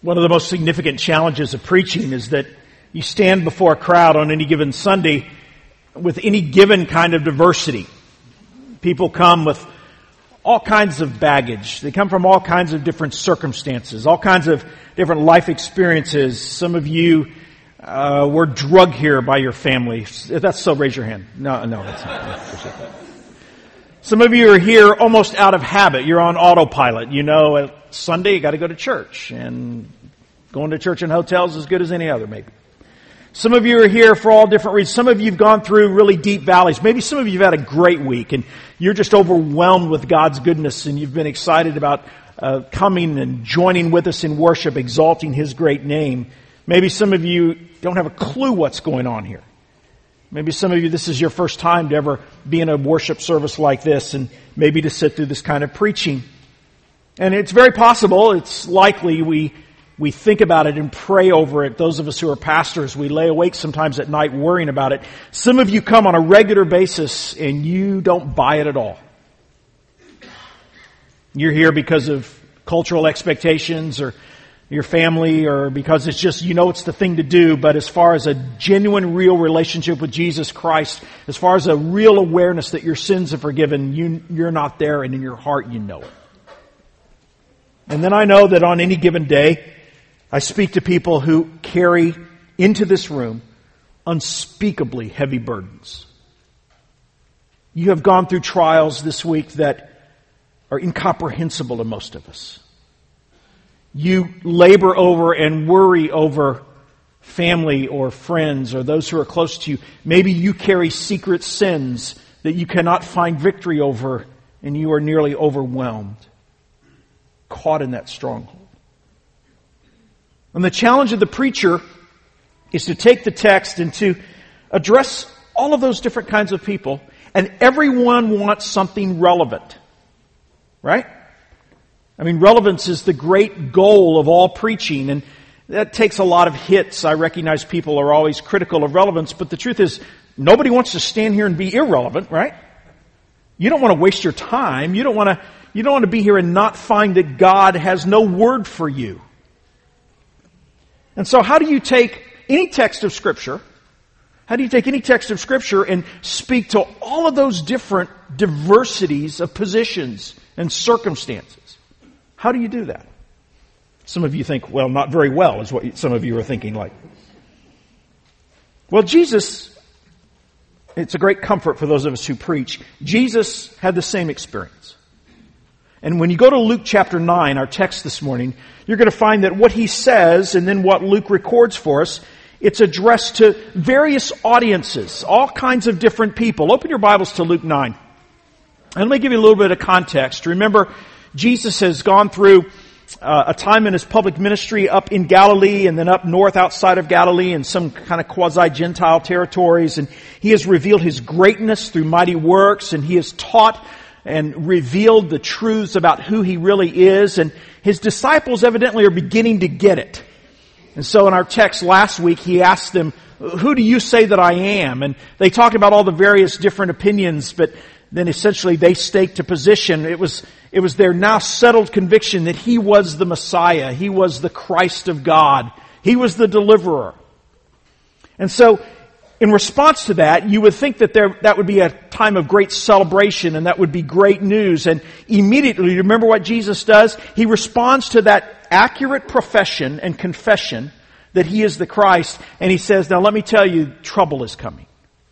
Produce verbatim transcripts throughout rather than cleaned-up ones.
One of the most significant challenges of preaching is that you stand before a crowd on any given Sunday with any given kind of diversity. People come with all kinds of baggage. They come from all kinds of different circumstances, all kinds of different life experiences. Some of you uh, were drugged here by your family. If that's so, raise your hand. No, no, that's not. I appreciate that. Some of you are here almost out of habit. You're on autopilot. You know, at Sunday you got to go to church, and going to church in hotels is as good as any other, maybe. Some of you are here for all different reasons. Some of you have gone through really deep valleys. Maybe some of you have had a great week, and you're just overwhelmed with God's goodness, and you've been excited about uh, coming and joining with us in worship, exalting His great name. Maybe some of you don't have a clue what's going on here. Maybe some of you, this is your first time to ever be in a worship service like this, and maybe to sit through this kind of preaching. And it's very possible, it's likely we we think about it and pray over it. Those of us who are pastors, we lay awake sometimes at night worrying about it. Some of you come on a regular basis and you don't buy it at all. You're here because of cultural expectations or your family, or because it's just, you know, it's the thing to do. But as far as a genuine, real relationship with Jesus Christ, as far as a real awareness that your sins are forgiven, you, you're not there, and in your heart you know it. And then I know that on any given day, I speak to people who carry into this room unspeakably heavy burdens. You have gone through trials this week that are incomprehensible to most of us. You labor over and worry over family or friends or those who are close to you. Maybe you carry secret sins that you cannot find victory over, and you are nearly overwhelmed, caught in that stronghold. And the challenge of the preacher is to take the text and to address all of those different kinds of people, and everyone wants something relevant. Right? I mean, relevance is the great goal of all preaching, and that takes a lot of hits. I recognize people are always critical of relevance, but the truth is, nobody wants to stand here and be irrelevant, right? You don't want to waste your time. You don't want to, you don't want to be here and not find that God has no word for you. And so how do you take any text of Scripture, how do you take any text of Scripture and speak to all of those different diversities of positions and circumstances? How do you do that? Some of you think, well, not very well, is what some of you are thinking like. Well, Jesus, it's a great comfort for those of us who preach. Jesus had the same experience. And when you go to Luke chapter nine, our text this morning, you're going to find that what he says and then what Luke records for us, it's addressed to various audiences, all kinds of different people. Open your Bibles to Luke nine. And let me give you a little bit of context. Remember, Jesus has gone through uh, a time in his public ministry up in Galilee and then up north outside of Galilee in some kind of quasi-Gentile territories. And he has revealed his greatness through mighty works, and he has taught and revealed the truths about who he really is. And his disciples evidently are beginning to get it. And so in our text last week, he asked them, who do you say that I am? And they talked about all the various different opinions, but then essentially they staked a position. It was, it was their now settled conviction that he was the Messiah. He was the Christ of God. He was the deliverer. And so, in response to that, you would think that there, that would be a time of great celebration and that would be great news. And immediately, remember what Jesus does? He responds to that accurate profession and confession that he is the Christ. And he says, now let me tell you, trouble is coming.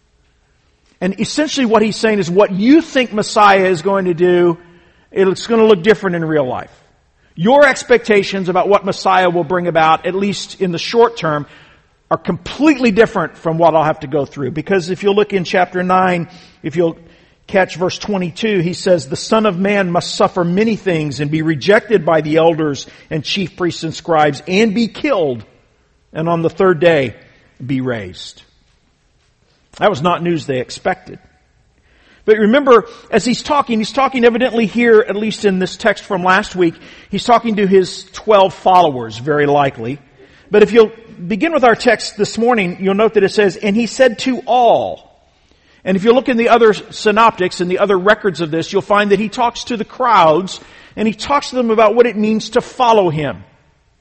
And essentially what he's saying is what you think Messiah is going to do, it's going to look different in real life. Your expectations about what Messiah will bring about, at least in the short term, are completely different from what I'll have to go through. Because if you'll look in chapter nine, if you'll catch verse twenty-two, he says, the Son of Man must suffer many things and be rejected by the elders and chief priests and scribes and be killed, and on the third day be raised. That was not news they expected. But remember, as he's talking, he's talking evidently here, at least in this text from last week, he's talking to his twelve followers, very likely. But if you'll begin with our text this morning, you'll note that it says, and he said to all. And if you look in the other synoptics and the other records of this, you'll find that he talks to the crowds, and he talks to them about what it means to follow him.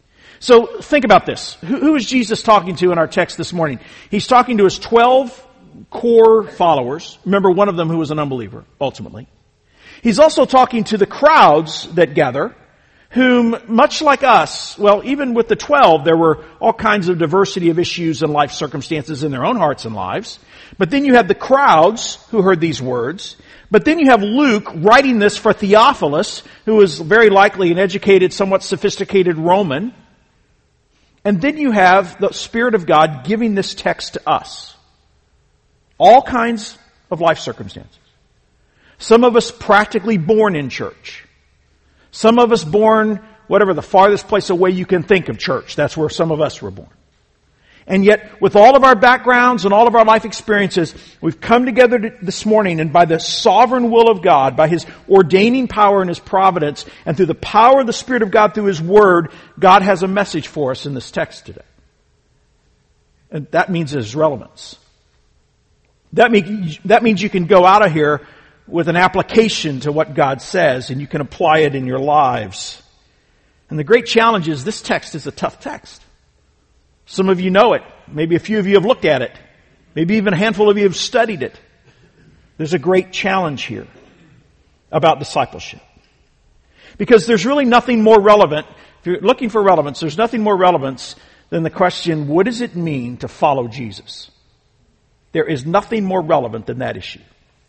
So think about this. Who, who is Jesus talking to in our text this morning? He's talking to his twelve core followers. Remember, one of them who was an unbeliever, ultimately. He's also talking to the crowds that gather, whom, much like us, well, even with the twelve, there were all kinds of diversity of issues and life circumstances in their own hearts and lives. But then you have the crowds who heard these words. But then you have Luke writing this for Theophilus, who was very likely an educated, somewhat sophisticated Roman. And then you have the Spirit of God giving this text to us. All kinds of life circumstances. Some of us practically born in church. Some of us born, whatever the farthest place away you can think of church. That's where some of us were born. And yet, with all of our backgrounds and all of our life experiences, we've come together this morning, and by the sovereign will of God, by His ordaining power and His providence, and through the power of the Spirit of God through His Word, God has a message for us in this text today. And that means His relevance. That means, that means you can go out of here with an application to what God says, and you can apply it in your lives. And the great challenge is this text is a tough text. Some of you know it. Maybe a few of you have looked at it. Maybe even a handful of you have studied it. There's a great challenge here about discipleship. Because there's really nothing more relevant. If you're looking for relevance, there's nothing more relevant than the question, what does it mean to follow Jesus? There is nothing more relevant than that issue.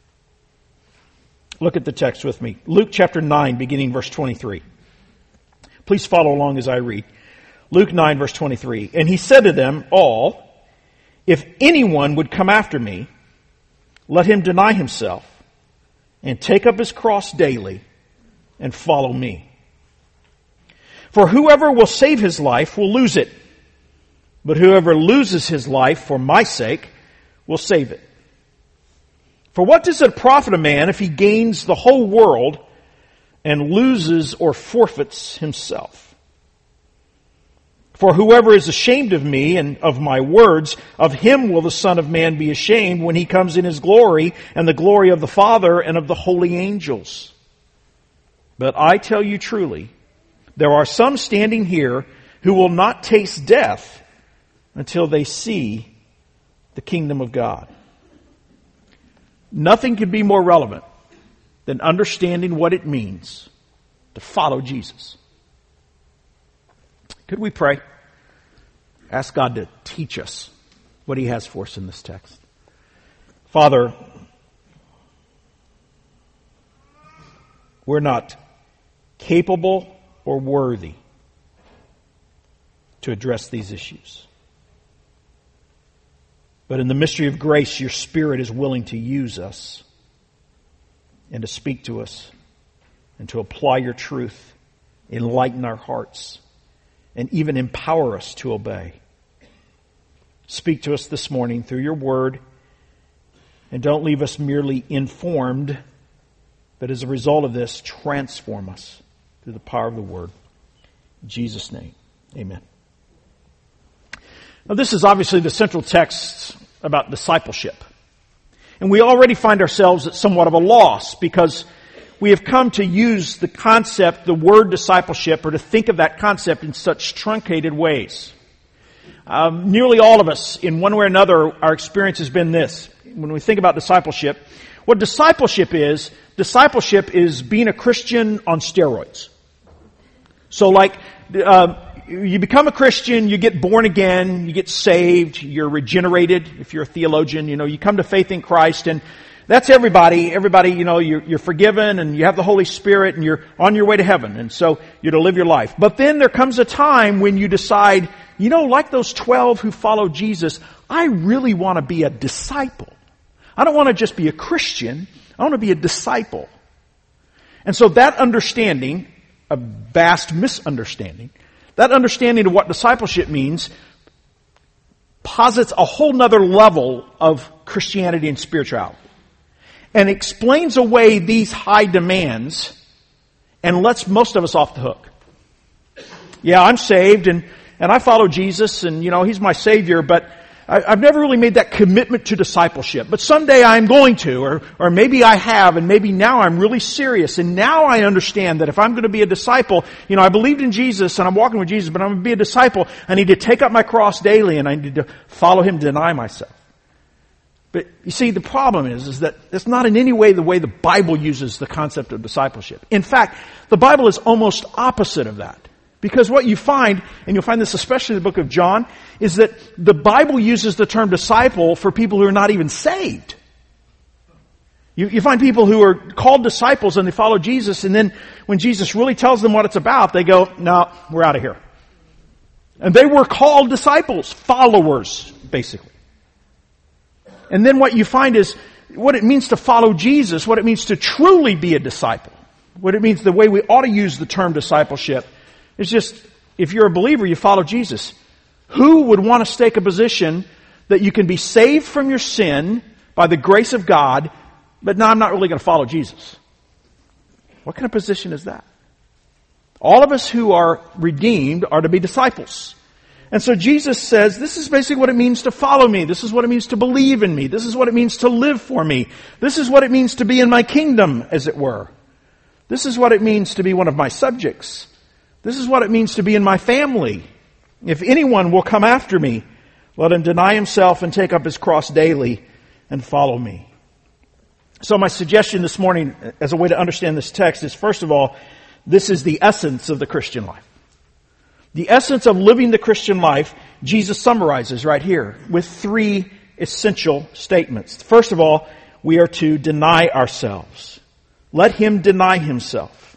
Look at the text with me. Luke chapter nine, beginning verse twenty-three. Please follow along as I read. Luke nine, verse twenty-three. And he said to them all, if anyone would come after me, let him deny himself and take up his cross daily and follow me. For whoever will save his life will lose it, but whoever loses his life for my sake will save it. For what does it profit a man if he gains the whole world and loses or forfeits himself? For whoever is ashamed of me and of my words, of him will the Son of Man be ashamed when he comes in his glory and the glory of the Father and of the holy angels. But I tell you truly, there are some standing here who will not taste death until they see the kingdom of God. Nothing could be more relevant than understanding what it means to follow Jesus. Could we pray? Ask God to teach us what He has for us in this text. Father, we're not capable or worthy to address these issues. But in the mystery of grace, your Spirit is willing to use us and to speak to us and to apply your truth, enlighten our hearts, and even empower us to obey. Speak to us this morning through your word, and don't leave us merely informed, but as a result of this, transform us through the power of the word. In Jesus' name, amen. Now, this is obviously the central text about discipleship. And we already find ourselves at somewhat of a loss because we have come to use the concept, the word discipleship, or to think of that concept in such truncated ways. Um, nearly all of us, in one way or another, our experience has been this. When we think about discipleship, what discipleship is, discipleship is being a Christian on steroids. So like, uh, you become a Christian, you get born again, you get saved, you're regenerated. If you're a theologian, you know, you come to faith in Christ, and that's everybody. Everybody, you know, you're, you're forgiven, and you have the Holy Spirit, and you're on your way to heaven, and so you're to live your life. But then there comes a time when you decide, you know, like those twelve who followed Jesus, I really want to be a disciple. I don't want to just be a Christian. I want to be a disciple. And so that understanding, a vast misunderstanding, that understanding of what discipleship means posits a whole nother level of Christianity and spirituality and explains away these high demands and lets most of us off the hook. Yeah, I'm saved and, and I follow Jesus and, you know, He's my Savior, but uh, I, I've never really made that commitment to discipleship, but someday I'm going to, or, or maybe I have, and maybe now I'm really serious, and now I understand that if I'm going to be a disciple, you know, I believed in Jesus, and I'm walking with Jesus, but I'm going to be a disciple, I need to take up my cross daily, and I need to follow Him, deny myself. But you see, the problem is, is that it's not in any way the way the Bible uses the concept of discipleship. In fact, the Bible is almost opposite of that. Because what you find, and you'll find this especially in the book of John, is that the Bible uses the term disciple for people who are not even saved. You, you find people who are called disciples and they follow Jesus, and then when Jesus really tells them what it's about, they go, no, we're out of here. And they were called disciples, followers, basically. And then what you find is what it means to follow Jesus, what it means to truly be a disciple, what it means, the way we ought to use the term discipleship. It's just, if you're a believer, you follow Jesus. Who would want to stake a position that you can be saved from your sin by the grace of God, but no, I'm not really going to follow Jesus? What kind of position is that? All of us who are redeemed are to be disciples. And so Jesus says, this is basically what it means to follow me. This is what it means to believe in me. This is what it means to live for me. This is what it means to be in my kingdom, as it were. This is what it means to be one of my subjects. This is what it means to be in my family. If anyone will come after me, let him deny himself and take up his cross daily and follow me. So my suggestion this morning, as a way to understand this text, is first of all, this is the essence of the Christian life. The essence of living the Christian life, Jesus summarizes right here with three essential statements. First of all, we are to deny ourselves. Let him deny himself.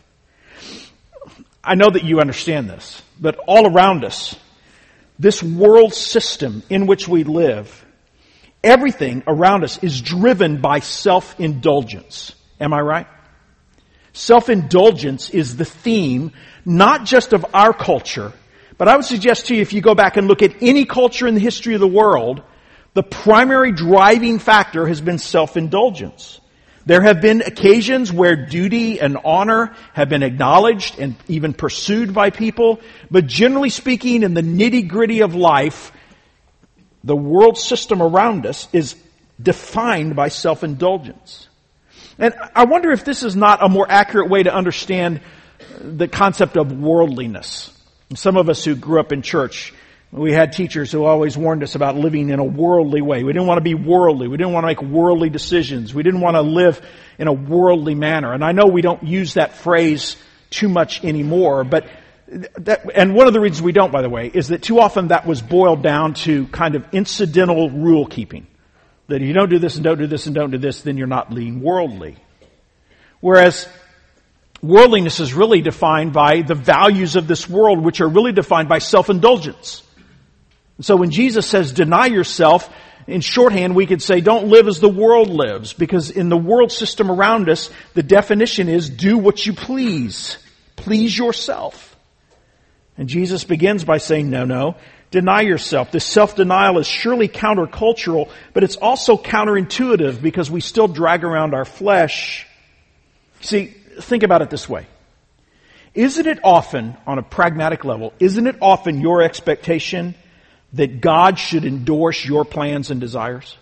I know that you understand this, but all around us, this world system in which we live, everything around us is driven by self-indulgence. Am I right? Self-indulgence is the theme, not just of our culture, but I would suggest to you, if you go back and look at any culture in the history of the world, the primary driving factor has been self-indulgence. There have been occasions where duty and honor have been acknowledged and even pursued by people, but generally speaking, in the nitty-gritty of life, the world system around us is defined by self-indulgence. And I wonder if this is not a more accurate way to understand the concept of worldliness. Some of us who grew up in church, we had teachers who always warned us about living in a worldly way. We didn't want to be worldly. We didn't want to make worldly decisions. We didn't want to live in a worldly manner. And I know we don't use that phrase too much anymore, but that, and one of the reasons we don't, by the way, is that too often that was boiled down to kind of incidental rule keeping. That if you don't do this and don't do this and don't do this, then you're not being worldly. Whereas worldliness is really defined by the values of this world, which are really defined by self-indulgence. So when Jesus says, deny yourself, in shorthand we could say, don't live as the world lives. Because in the world system around us, the definition is, do what you please. Please yourself. And Jesus begins by saying, no, no, deny yourself. This self-denial is surely countercultural, but it's also counterintuitive because we still drag around our flesh. See, think about it this way. Isn't it often, on a pragmatic level, isn't it often your expectation that God should endorse your plans and desires?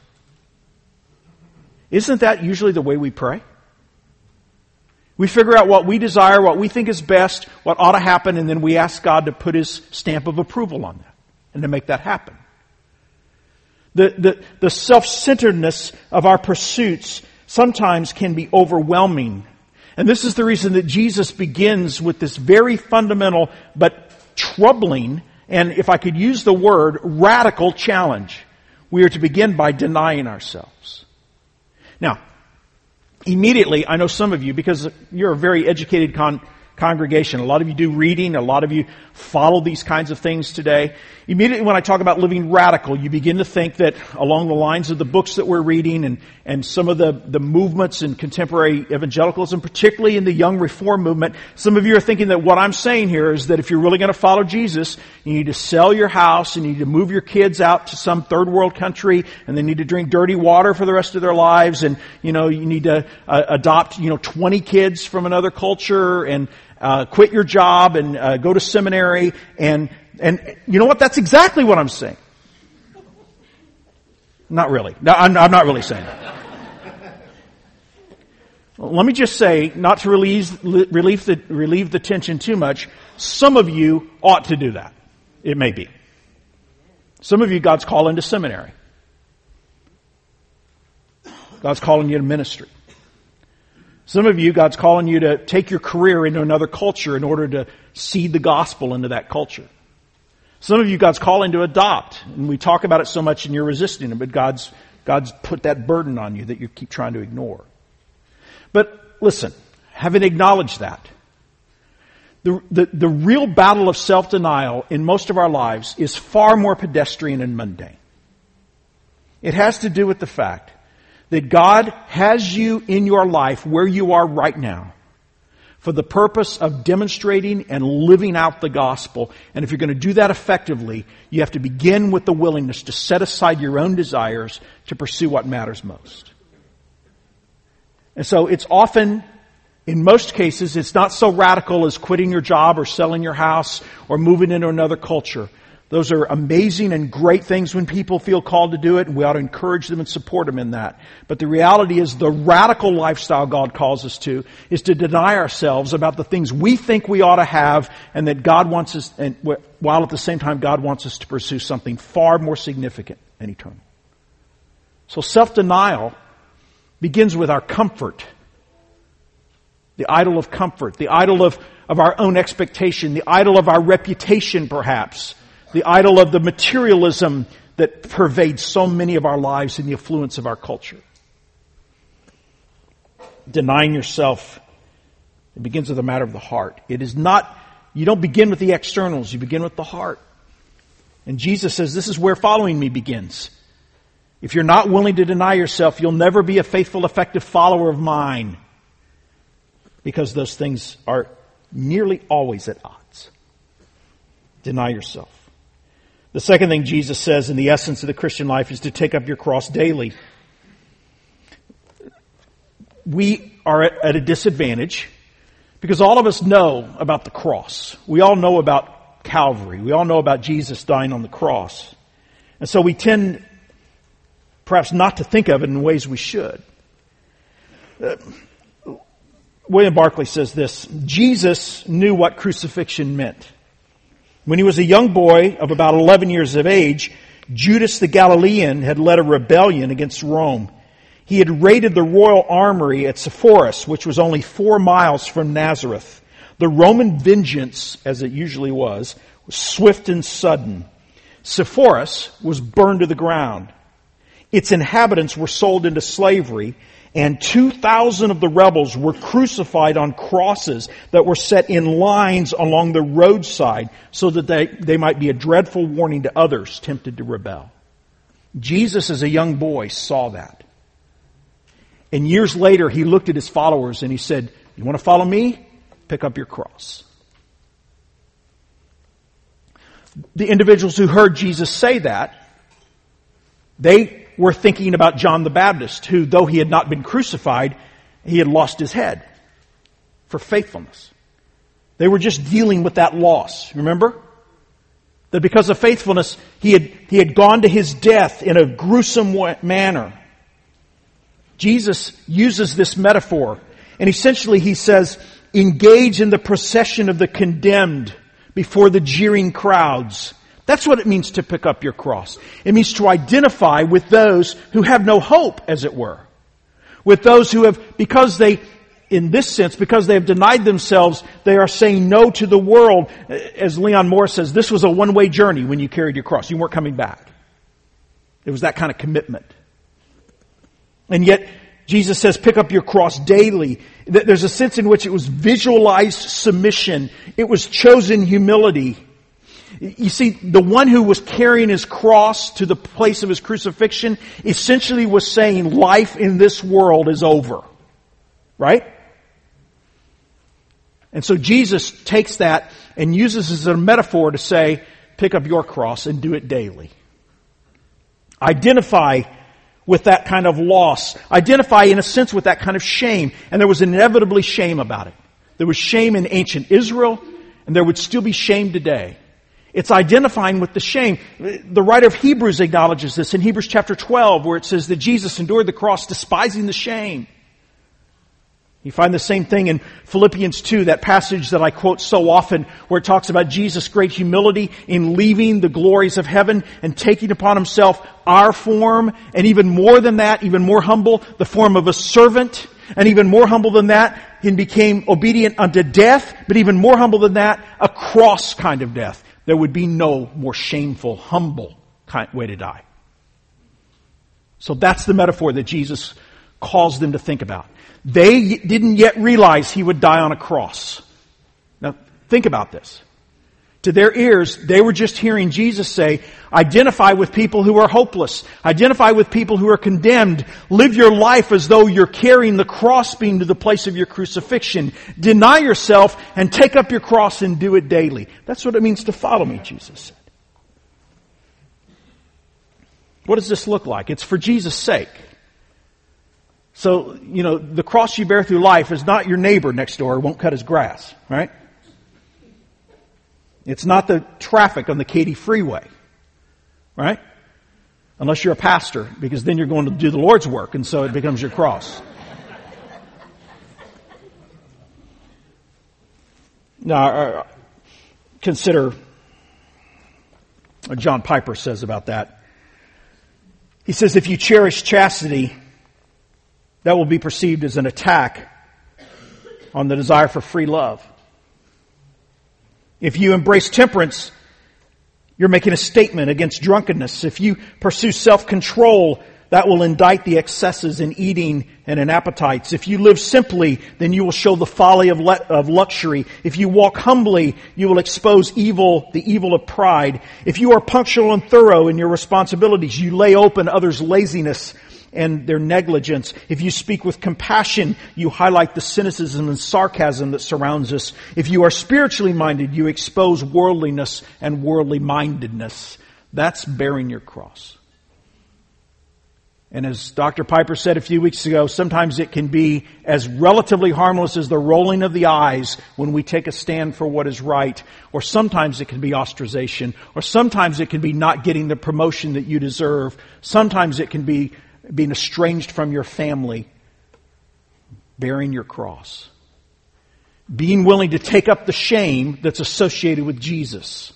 Isn't that usually the way we pray? We figure out what we desire, what we think is best, what ought to happen, and then we ask God to put His stamp of approval on that and to make that happen. The, the, the self-centeredness of our pursuits sometimes can be overwhelming. And this is the reason that Jesus begins with this very fundamental but troubling, and if I could use the word, radical challenge. We are to begin by denying ourselves. Now, immediately, I know some of you, because you're a very educated con- congregation, a lot of you do reading, a lot of you follow these kinds of things today. Immediately when I talk about living radical, you begin to think that along the lines of the books that we're reading and, and some of the, the movements in contemporary evangelicalism, particularly in the young reform movement, some of you are thinking that what I'm saying here is that if you're really going to follow Jesus, you need to sell your house, and you need to move your kids out to some third world country, and they need to drink dirty water for the rest of their lives, and, you know, you need to uh, adopt, you know, twenty kids from another culture, and uh, quit your job, and uh, go to seminary, and And you know what? That's exactly what I'm saying. Not really. No, I'm, I'm not really saying that. Well, let me just say, not to relieve, relieve, the, relieve the tension too much, some of you ought to do that. It may be. Some of you, God's calling to seminary. God's calling you to ministry. Some of you, God's calling you to take your career into another culture in order to seed the gospel into that culture. Some of you, God's calling to adopt. And we talk about it so much and you're resisting it, but God's, God's put that burden on you that you keep trying to ignore. But listen, having acknowledged that, the, the, the real battle of self-denial in most of our lives is far more pedestrian and mundane. It has to do with the fact that God has you in your life where you are right now for the purpose of demonstrating and living out the gospel. And if you're going to do that effectively, you have to begin with the willingness to set aside your own desires to pursue what matters most. And so it's often, in most cases, it's not so radical as quitting your job or selling your house or moving into another culture. Those are amazing and great things when people feel called to do it, and we ought to encourage them and support them in that. But the reality is the radical lifestyle God calls us to is to deny ourselves about the things we think we ought to have, and that God wants us, and while at the same time God wants us to pursue something far more significant and eternal. So self-denial begins with our comfort. The idol of comfort, the idol of, of our own expectation, the idol of our reputation perhaps, the idol of the materialism that pervades so many of our lives and the affluence of our culture. Denying yourself, it begins with a matter of the heart. It is not, you don't begin with the externals, you begin with the heart. And Jesus says this is where following me begins. If you're not willing to deny yourself, you'll never be a faithful, effective follower of mine. Because those things are nearly always at odds. Deny yourself. The second thing Jesus says in the essence of the Christian life is to take up your cross daily. We are at a disadvantage because all of us know about the cross. We all know about Calvary. We all know about Jesus dying on the cross. And so we tend perhaps not to think of it in ways we should. Uh, William Barclay says this: Jesus knew what crucifixion meant. When he was a young boy of about eleven years of age, Judas the Galilean had led a rebellion against Rome. He had raided the royal armory at Sepphoris, which was only four miles from Nazareth. The Roman vengeance, as it usually was, was swift and sudden. Sepphoris was burned to the ground. Its inhabitants were sold into slavery, and two thousand of the rebels were crucified on crosses that were set in lines along the roadside so that they, they might be a dreadful warning to others tempted to rebel. Jesus, as a young boy, saw that. And years later, he looked at his followers and he said, "You want to follow me? Pick up your cross." The individuals who heard Jesus say that, they were thinking about John the Baptist, who, though he had not been crucified, he had lost his head for faithfulness. They were just dealing with that loss. Remember? That because of faithfulness, he had, he had gone to his death in a gruesome manner. Jesus uses this metaphor, and essentially he says, engage in the procession of the condemned before the jeering crowds. That's what it means to pick up your cross. It means to identify with those who have no hope, as it were. With those who have, because they, in this sense, because they have denied themselves, they are saying no to the world. As Leon Moore says, this was a one-way journey when you carried your cross. You weren't coming back. It was that kind of commitment. And yet, Jesus says, pick up your cross daily. There's a sense in which it was visualized submission. It was chosen humility. You see, the one who was carrying his cross to the place of his crucifixion essentially was saying life in this world is over. Right? And so Jesus takes that and uses it as a metaphor to say, pick up your cross and do it daily. Identify with that kind of loss. Identify, in a sense, with that kind of shame. And there was inevitably shame about it. There was shame in ancient Israel, and there would still be shame today. It's identifying with the shame. The writer of Hebrews acknowledges this in Hebrews chapter twelve, where it says that Jesus endured the cross despising the shame. You find the same thing in Philippians two, that passage that I quote so often, where it talks about Jesus' great humility in leaving the glories of heaven and taking upon himself our form, and even more than that, even more humble, the form of a servant, and even more humble than that, he became obedient unto death, but even more humble than that, a cross kind of death. There would be no more shameful, humble kind way to die. So that's the metaphor that Jesus calls them to think about. They didn't yet realize he would die on a cross. Now, think about this. To their ears, they were just hearing Jesus say, identify with people who are hopeless. Identify with people who are condemned. Live your life as though you're carrying the crossbeam to the place of your crucifixion. Deny yourself and take up your cross and do it daily. That's what it means to follow me, Jesus said. What does this look like? It's for Jesus' sake. So, you know, the cross you bear through life is not your neighbor next door who won't cut his grass, right? It's not the traffic on the Katy freeway, right? Unless you're a pastor, because then you're going to do the Lord's work, and so it becomes your cross. Now, uh, consider what John Piper says about that. He says, if you cherish chastity, that will be perceived as an attack on the desire for free love. If you embrace temperance, you're making a statement against drunkenness. If you pursue self-control, that will indict the excesses in eating and in appetites. If you live simply, then you will show the folly of, le- of luxury. If you walk humbly, you will expose evil, the evil of pride. If you are punctual and thorough in your responsibilities, you lay open others' laziness and their negligence. If you speak with compassion, you highlight the cynicism and sarcasm that surrounds us. If you are spiritually minded, you expose worldliness and worldly mindedness. That's bearing your cross. And as Doctor Piper said a few weeks ago, sometimes it can be as relatively harmless as the rolling of the eyes when we take a stand for what is right. Or sometimes it can be ostracization. Or sometimes it can be not getting the promotion that you deserve. Sometimes it can be being estranged from your family, bearing your cross. Being willing to take up the shame that's associated with Jesus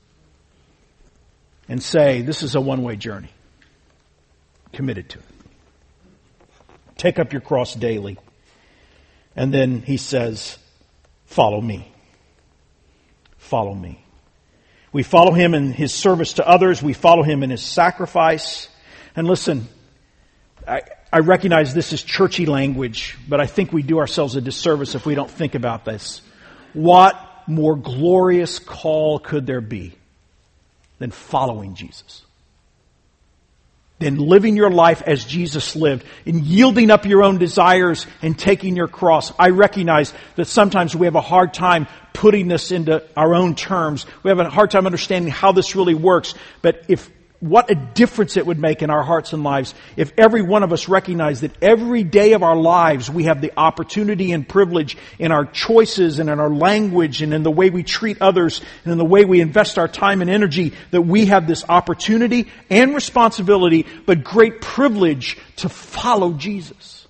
and say, this is a one-way journey. Committed to it. Take up your cross daily. And then he says, follow me. Follow me. We follow him in his service to others. We follow him in his sacrifice. And listen, I, I recognize this is churchy language, but I think we do ourselves a disservice if we don't think about this. What more glorious call could there be than following Jesus? Than living your life as Jesus lived, and yielding up your own desires and taking your cross. I recognize that sometimes we have a hard time putting this into our own terms. We have a hard time understanding how this really works. But if what a difference it would make in our hearts and lives if every one of us recognized that every day of our lives we have the opportunity and privilege in our choices and in our language and in the way we treat others and in the way we invest our time and energy, that we have this opportunity and responsibility, but great privilege to follow Jesus.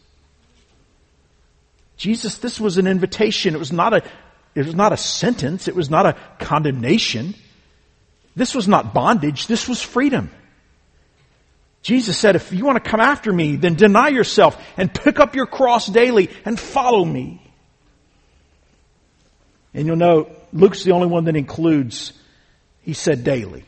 Jesus, this was an invitation. It was not a, it was not a sentence. It was not a condemnation. This was not bondage. This was freedom. Jesus said, if you want to come after me, then deny yourself and pick up your cross daily and follow me. And you'll note, Luke's the only one that includes, he said daily.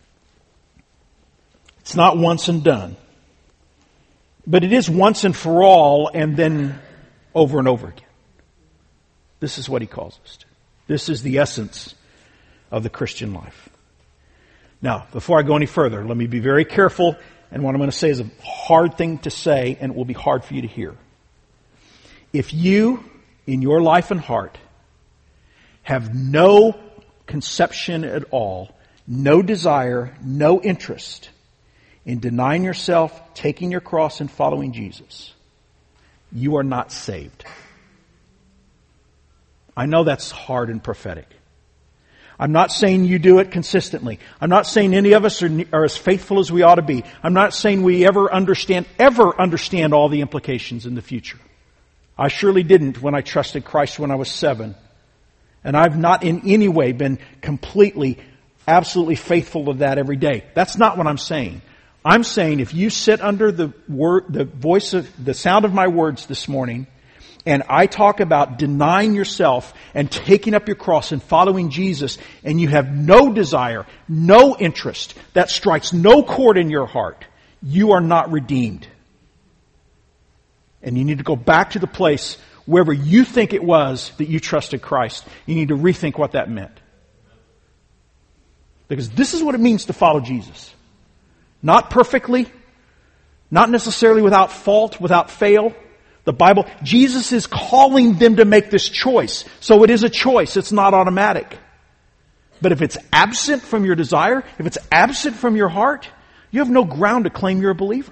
It's not once and done. But it is once and for all, and then over and over again. This is what he calls us to. This is the essence of the Christian life. Now, before I go any further, let me be very careful, and what I'm going to say is a hard thing to say, and it will be hard for you to hear. If you, in your life and heart, have no conception at all, no desire, no interest in denying yourself, taking your cross, and following Jesus, you are not saved. I know that's hard and prophetic. I'm not saying you do it consistently. I'm not saying any of us are, are as faithful as we ought to be. I'm not saying we ever understand, ever understand all the implications in the future. I surely didn't when I trusted Christ when I was seven. And I've not in any way been completely, absolutely faithful to that every day. That's not what I'm saying. I'm saying if you sit under the word, the voice of, the sound of my words this morning, and I talk about denying yourself and taking up your cross and following Jesus, and you have no desire, no interest, that strikes no chord in your heart, you are not redeemed. And you need to go back to the place wherever you think it was that you trusted Christ. You need to rethink what that meant. Because this is what it means to follow Jesus. Not perfectly, not necessarily without fault, without fail. The Bible, Jesus is calling them to make this choice. So it is a choice. It's not automatic. But if it's absent from your desire, if it's absent from your heart, you have no ground to claim you're a believer.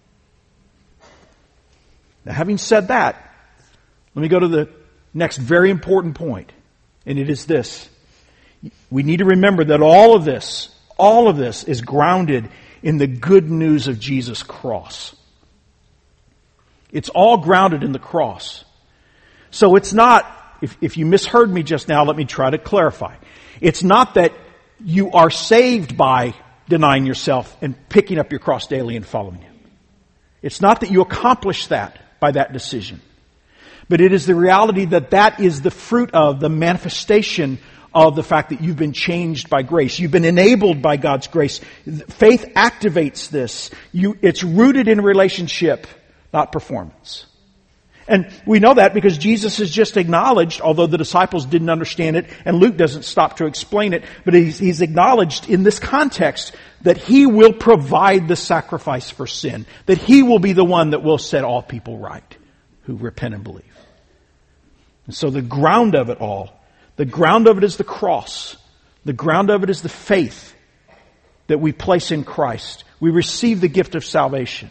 Now, having said that, let me go to the next very important point. And it is this. We need to remember that all of this, all of this is grounded in the good news of Jesus' cross. It's all grounded in the cross. So it's not, if, if you misheard me just now, let me try to clarify. It's not that you are saved by denying yourself and picking up your cross daily and following Him. It's not that you accomplish that by that decision. But it is the reality that that is the fruit of, the manifestation of the fact that you've been changed by grace. You've been enabled by God's grace. Faith activates this. You, it's rooted in relationship, not performance. And we know that because Jesus has just acknowledged, although the disciples didn't understand it, and Luke doesn't stop to explain it, but he's, he's acknowledged in this context that He will provide the sacrifice for sin, that He will be the one that will set all people right who repent and believe. And so the ground of it all, the ground of it is the cross. The ground of it is the faith that we place in Christ. We receive the gift of salvation.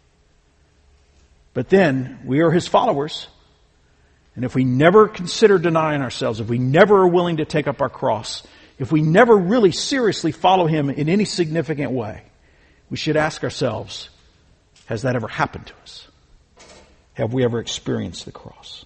But then, we are His followers. And if we never consider denying ourselves, if we never are willing to take up our cross, if we never really seriously follow Him in any significant way, we should ask ourselves, has that ever happened to us? Have we ever experienced the cross?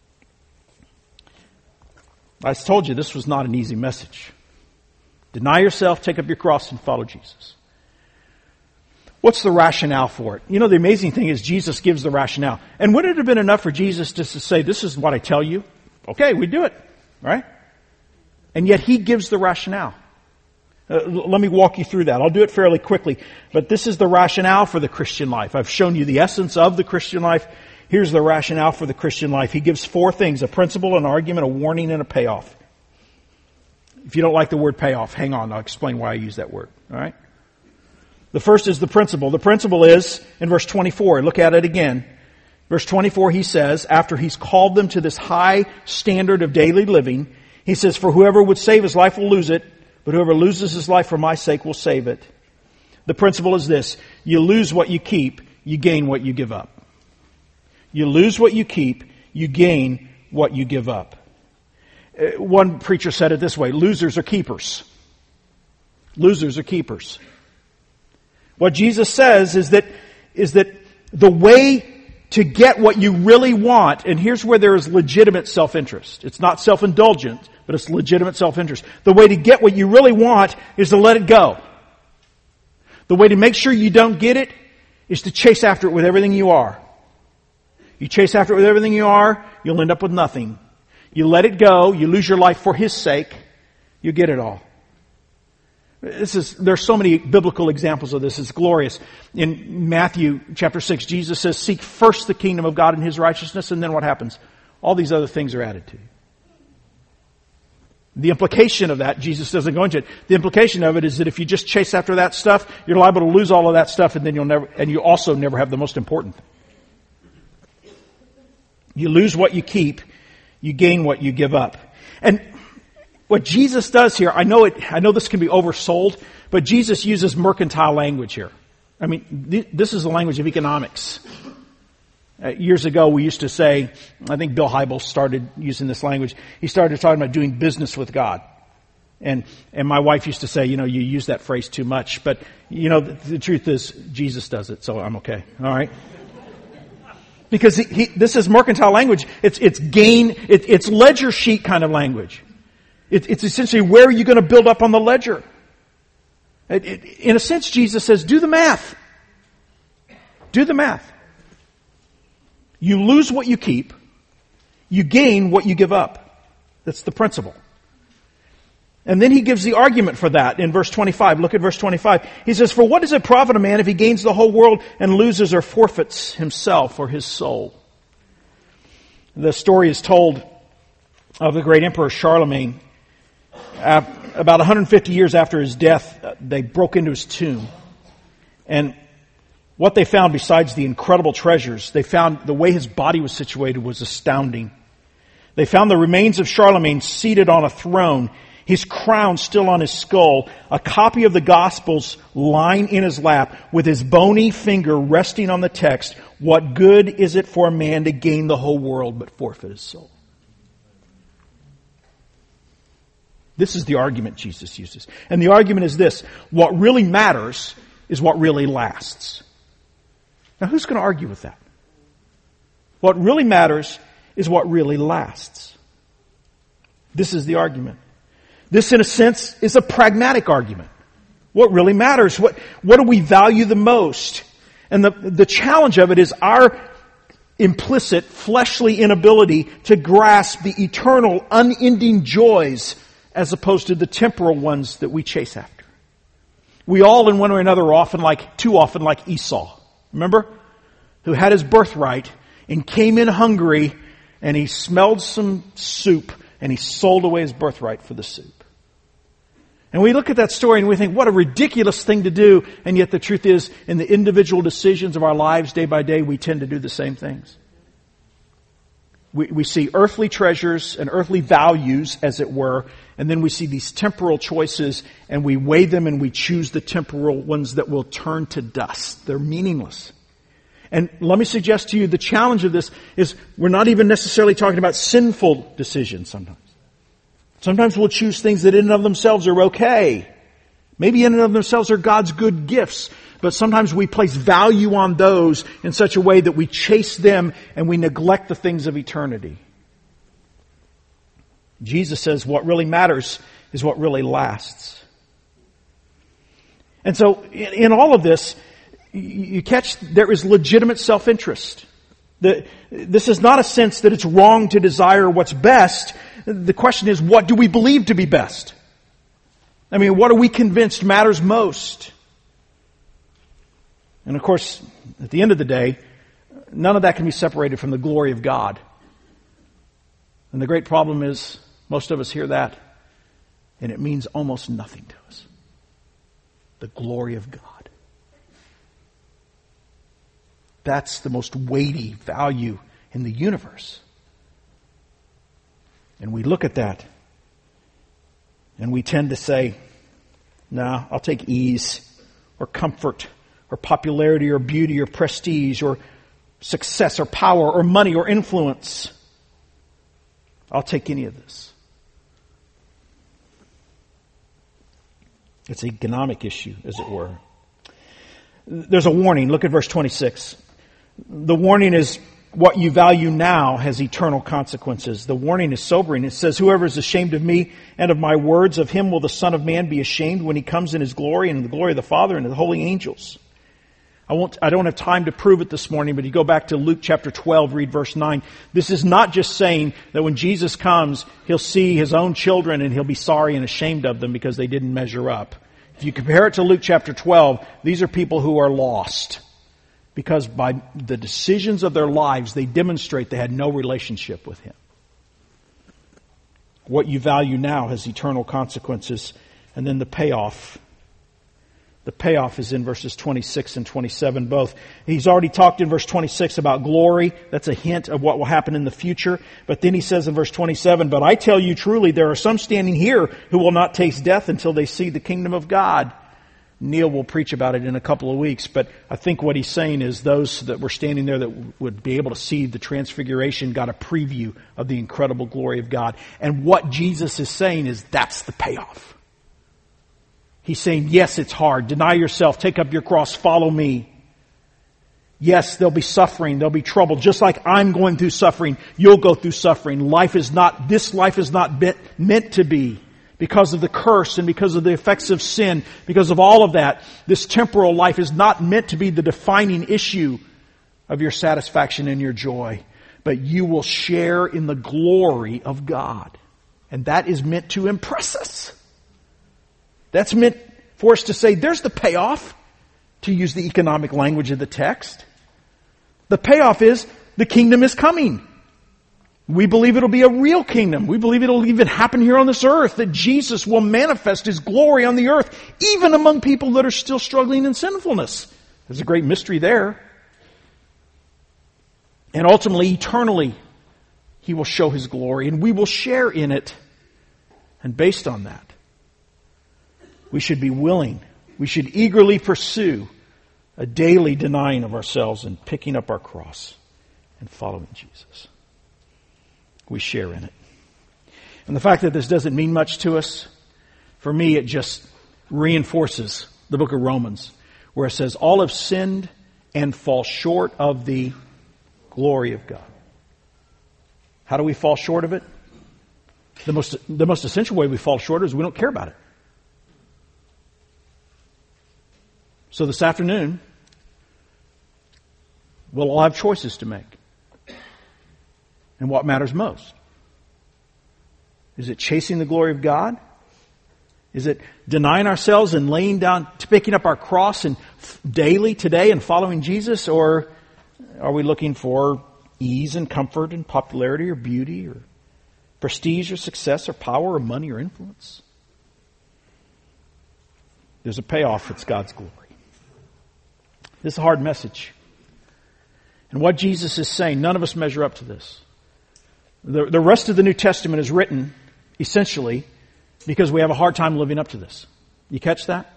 I told you this was not an easy message. Deny yourself, take up your cross, and follow Jesus. What's the rationale for it? You know, the amazing thing is Jesus gives the rationale. And would it have been enough for Jesus just to say, this is what I tell you? Okay, we do it. Right? And yet He gives the rationale. Uh, let me walk you through that. I'll do it fairly quickly. But this is the rationale for the Christian life. I've shown you the essence of the Christian life. Here's the rationale for the Christian life. He gives four things: a principle, an argument, a warning, and a payoff. If you don't like the word payoff, hang on. I'll explain why I use that word. All right? The first is the principle. The principle is in verse twenty-four. Look at it again. Verse twenty-four, he says, after he's called them to this high standard of daily living, he says, for whoever would save his life will lose it, but whoever loses his life for my sake will save it. The principle is this: you lose what you keep, you gain what you give up. You lose what you keep, you gain what you give up. Uh, one preacher said it this way: losers are keepers. Losers are keepers. What Jesus says is that, is that the way to get what you really want, and here's where there is legitimate self-interest. It's not self-indulgent, but it's legitimate self-interest. The way to get what you really want is to let it go. The way to make sure you don't get it is to chase after it with everything you are. You chase after it with everything you are, you'll end up with nothing. You let it go, you lose your life for His sake, you get it all. This is, there's so many biblical examples of this. It's glorious. In Matthew chapter six, Jesus says, seek first the kingdom of God and His righteousness, and then what happens? All these other things are added to you. The implication of that, Jesus doesn't go into it. The implication of it is that if you just chase after that stuff, you're liable to lose all of that stuff, and then you'll never, and you also never have the most important thing. You lose what you keep, you gain what you give up. And what Jesus does here, I know it, I know this can be oversold, but Jesus uses mercantile language here. I mean, th- this is the language of economics. Uh, years ago, we used to say, I think Bill Hybels started using this language. He started talking about doing business with God. And and my wife used to say, you know, you use that phrase too much. But, you know, the, the truth is, Jesus does it, so I'm okay. All right? Because he, he, this is mercantile language. It's it's gain, it, it's ledger sheet kind of language. It, it's essentially, where are you going to build up on the ledger? It, it, in a sense, Jesus says, do the math. Do the math. You lose what you keep. You gain what you give up. That's the principle. And then he gives the argument for that in verse twenty-five. Look at verse twenty-five. He says, for what does it profit a man if he gains the whole world and loses or forfeits himself or his soul? The story is told of the great emperor Charlemagne. Uh, about one hundred fifty years after his death, uh, they broke into his tomb. And what they found, besides the incredible treasures, they found the way his body was situated was astounding. They found the remains of Charlemagne seated on a throne, his crown still on his skull, a copy of the Gospels lying in his lap, with his bony finger resting on the text, what good is it for a man to gain the whole world but forfeit his soul? This is the argument Jesus uses. And the argument is this: what really matters is what really lasts. Now, who's going to argue with that? What really matters is what really lasts. This is the argument. This, in a sense, is a pragmatic argument. What really matters? What, what do we value the most? And the, the challenge of it is our implicit, fleshly inability to grasp the eternal, unending joys as opposed to the temporal ones that we chase after. We all, in one way or another, are often like, too often like Esau. Remember? Who had his birthright and came in hungry, and he smelled some soup and he sold away his birthright for the soup. And we look at that story and we think, what a ridiculous thing to do. And yet the truth is, in the individual decisions of our lives day by day, we tend to do the same things. We, we see earthly treasures and earthly values, as it were, and then we see these temporal choices, and we weigh them and we choose the temporal ones that will turn to dust. They're meaningless. And let me suggest to you, the challenge of this is we're not even necessarily talking about sinful decisions sometimes. Sometimes we'll choose things that in and of themselves are okay. Maybe in and of themselves are God's good gifts. But sometimes we place value on those in such a way that we chase them and we neglect the things of eternity. Jesus says what really matters is what really lasts. And so in, in all of this, you catch there is legitimate self-interest. The, this is not a sense that it's wrong to desire what's best. The question is, what do we believe to be best? I mean, what are we convinced matters most? And of course, at the end of the day, none of that can be separated from the glory of God. And the great problem is, most of us hear that, and it means almost nothing to us. The glory of God. That's the most weighty value in the universe. And we look at that, and we tend to say, nah, I'll take ease, or comfort, or popularity, or beauty, or prestige, or success, or power, or money, or influence. I'll take any of this. It's an economic issue, as it were. There's a warning. Look at verse twenty-six. The warning is, what you value now has eternal consequences. The warning is sobering. It says, whoever is ashamed of me and of my words, of him will the Son of Man be ashamed when he comes in his glory and in the glory of the Father and of the holy angels. I won't, I don't have time to prove it this morning, but you go back to Luke chapter twelve, read verse nine. This is not just saying that when Jesus comes, he'll see his own children and he'll be sorry and ashamed of them because they didn't measure up. If you compare it to Luke chapter twelve, these are people who are lost. Because by the decisions of their lives, they demonstrate they had no relationship with him. What you value now has eternal consequences. And then the payoff. The payoff is in verses twenty-six and twenty-seven both. He's already talked in verse twenty-six about glory. That's a hint of what will happen in the future. But then he says in verse twenty-seven, but I tell you truly, there are some standing here who will not taste death until they see the kingdom of God. Neil will preach about it in a couple of weeks, but I think what he's saying is those that were standing there that would be able to see the transfiguration got a preview of the incredible glory of God. And what Jesus is saying is that's the payoff. He's saying, yes, it's hard. Deny yourself. Take up your cross. Follow me. Yes, there'll be suffering. There'll be trouble. Just like I'm going through suffering, you'll go through suffering. Life is not, this life is not meant to be. Because of the curse and because of the effects of sin, because of all of that, this temporal life is not meant to be the defining issue of your satisfaction and your joy. But you will share in the glory of God. And that is meant to impress us. That's meant for us to say, there's the payoff, to use the economic language of the text. The payoff is, the kingdom is coming. We believe it'll be a real kingdom. We believe it'll even happen here on this earth, that Jesus will manifest His glory on the earth, even among people that are still struggling in sinfulness. There's a great mystery there. And ultimately, eternally, He will show His glory, and we will share in it. And based on that, we should be willing, we should eagerly pursue a daily denying of ourselves and picking up our cross and following Jesus. We share in it. And the fact that this doesn't mean much to us, for me, it just reinforces the book of Romans, where it says, all have sinned and fall short of the glory of God. How do we fall short of it? The most, the most essential way we fall short is we don't care about it. So this afternoon, we'll all have choices to make. And what matters most? Is it chasing the glory of God? Is it denying ourselves and laying down, picking up our cross and daily today and following Jesus? Or are we looking for ease and comfort and popularity or beauty or prestige or success or power or money or influence? There's a payoff. It's God's glory. This is a hard message. And what Jesus is saying, none of us measure up to this. The, the rest of the New Testament is written, essentially, because we have a hard time living up to this. You catch that?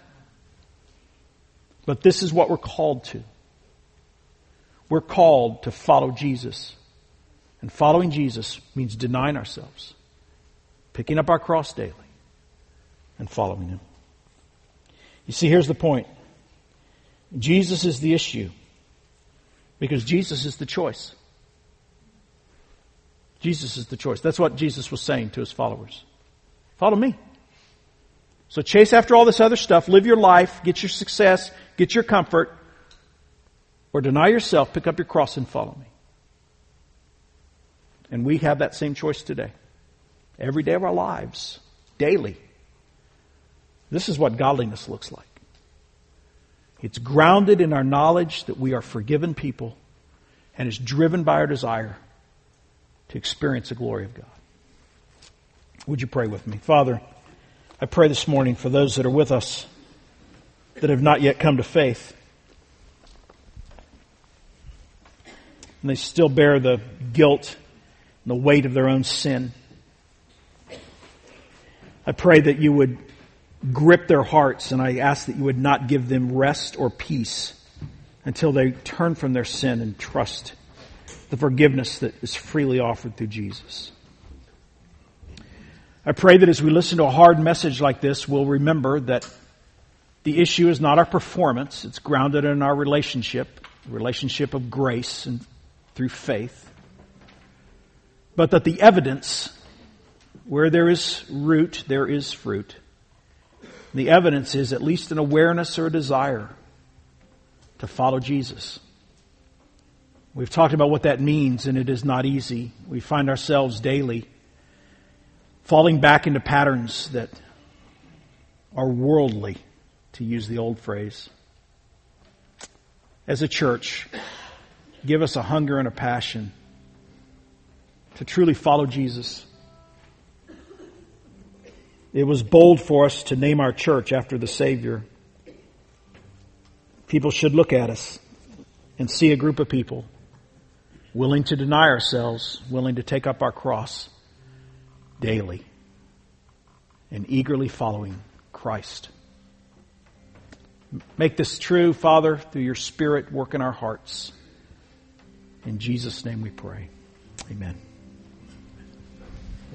But this is what we're called to. We're called to follow Jesus. And following Jesus means denying ourselves, picking up our cross daily, and following Him. You see, here's the point. Jesus is the issue because Jesus is the choice. Jesus is the choice. That's what Jesus was saying to His followers. Follow me. So chase after all this other stuff. Live your life. Get your success. Get your comfort. Or deny yourself. Pick up your cross and follow me. And we have that same choice today. Every day of our lives. Daily. This is what godliness looks like. It's grounded in our knowledge that we are forgiven people and is driven by our desire to experience the glory of God. Would you pray with me? Father, I pray this morning for those that are with us that have not yet come to faith. And they still bear the guilt and the weight of their own sin. I pray that you would grip their hearts, and I ask that you would not give them rest or peace until they turn from their sin and trust the forgiveness that is freely offered through Jesus. I pray that as we listen to a hard message like this, we'll remember that the issue is not our performance. It's grounded in our relationship, the relationship of grace and through faith. But that the evidence, where there is root, there is fruit. The evidence is at least an awareness or a desire to follow Jesus. We've talked about what that means, and it is not easy. We find ourselves daily falling back into patterns that are worldly, to use the old phrase. As a church, give us a hunger and a passion to truly follow Jesus. It was bold for us to name our church after the Savior. People should look at us and see a group of people willing to deny ourselves, willing to take up our cross daily, and eagerly following Christ. Make this true, Father, through your Spirit, work in our hearts. In Jesus' name we pray. Amen.